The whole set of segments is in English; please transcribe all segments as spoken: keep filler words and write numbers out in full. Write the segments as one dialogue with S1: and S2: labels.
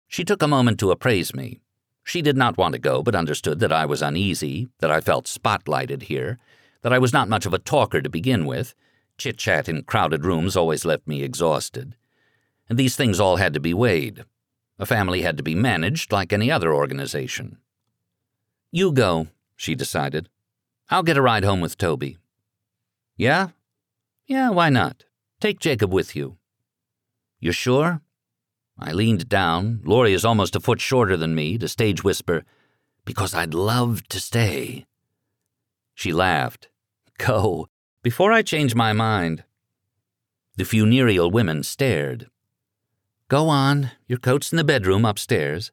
S1: She took a moment to appraise me. She did not want to go, but understood that I was uneasy, that I felt spotlighted here, that I was not much of a talker to begin with. Chit-chat in crowded rooms always left me exhausted. And these things all had to be weighed. A family had to be managed like any other organization. "You go," she decided. "I'll get a ride home with Toby." "Yeah? Yeah, why not? Take Jacob with you." "You're sure?" I leaned down, Laurie is almost a foot shorter than me, to stage whisper, "Because I'd love to stay." She laughed. "Go, before I change my mind." The funereal women stared. "Go on, your coat's in the bedroom upstairs."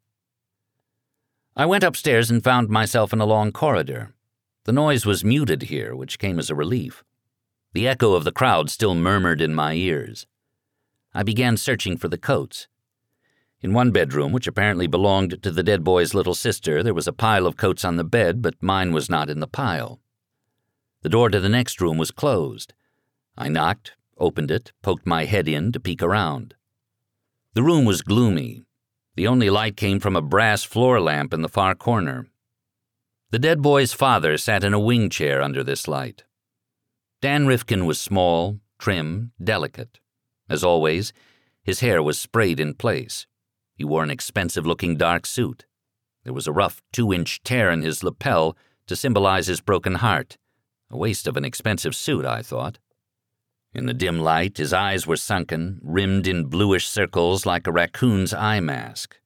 S1: I went upstairs and found myself in a long corridor. The noise was muted here, which came as a relief. The echo of the crowd still murmured in my ears. I began searching for the coats. In one bedroom, which apparently belonged to the dead boy's little sister, there was a pile of coats on the bed, but mine was not in the pile. The door to the next room was closed. I knocked, opened it, poked my head in to peek around. The room was gloomy. The only light came from a brass floor lamp in the far corner. The dead boy's father sat in a wing chair under this light. Dan Rifkin was small, trim, delicate. As always, his hair was sprayed in place. He wore an expensive-looking dark suit. There was a rough two-inch tear in his lapel to symbolize his broken heart. A waste of an expensive suit, I thought. In the dim light, his eyes were sunken, rimmed in bluish circles like a raccoon's eye mask.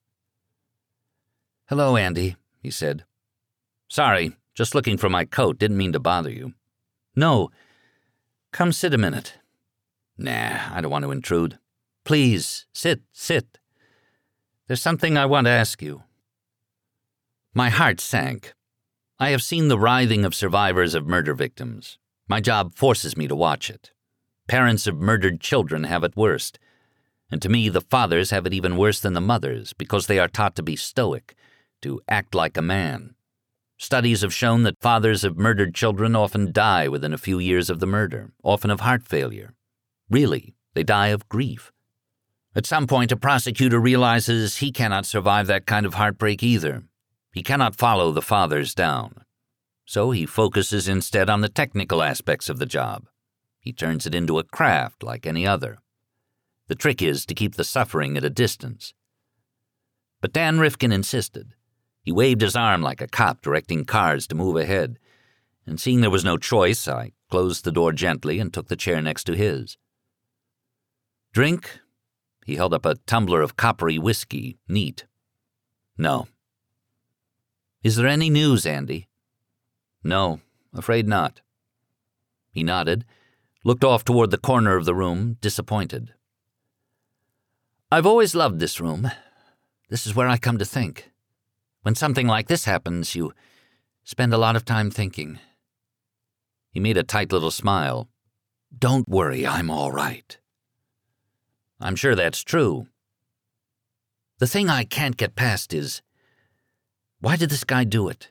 S1: "Hello, Andy," he said. "Sorry, just looking for my coat. Didn't mean to bother you." "No. Come sit a minute." "Nah, I don't want to intrude." "Please, sit, sit. There's something I want to ask you." My heart sank. I have seen the writhing of survivors of murder victims. My job forces me to watch it. Parents of murdered children have it worst. And to me, the fathers have it even worse than the mothers, because they are taught to be stoic, to act like a man. Studies have shown that fathers of murdered children often die within a few years of the murder, often of heart failure. Really, they die of grief. At some point, a prosecutor realizes he cannot survive that kind of heartbreak either. He cannot follow the fathers down. So he focuses instead on the technical aspects of the job. He turns it into a craft like any other. The trick is to keep the suffering at a distance. But Dan Rifkin insisted. He waved his arm like a cop directing cars to move ahead, and seeing there was no choice, I closed the door gently and took the chair next to his. "Drink?" He held up a tumbler of coppery whiskey, neat. "No." "Is there any news, Andy?" "No, afraid not." He nodded, looked off toward the corner of the room, disappointed. "I've always loved this room. This is where I come to think. When something like this happens, you spend a lot of time thinking." He made a tight little smile. "Don't worry, I'm all right." "I'm sure that's true." "The thing I can't get past is, why did this guy do it?